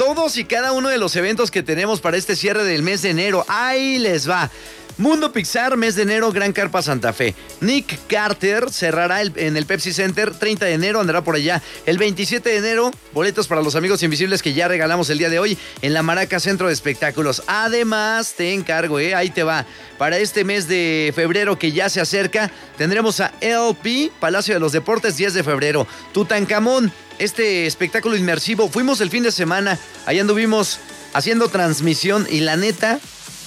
todos y cada uno de los eventos que tenemos para este cierre del mes de enero. Ahí les va. Mundo Pixar, mes de enero, Gran Carpa Santa Fe. Nick Carter cerrará en el Pepsi Center, 30 de enero, andará por allá. El 27 de enero, boletos para los amigos invisibles que ya regalamos el día de hoy en la Maraca Centro de Espectáculos. Además, te encargo, ahí te va. Para este mes de febrero que ya se acerca, tendremos a LP, Palacio de los Deportes, 10 de febrero. Tutankamón, este espectáculo inmersivo. Fuimos el fin de semana, allá anduvimos haciendo transmisión y la neta,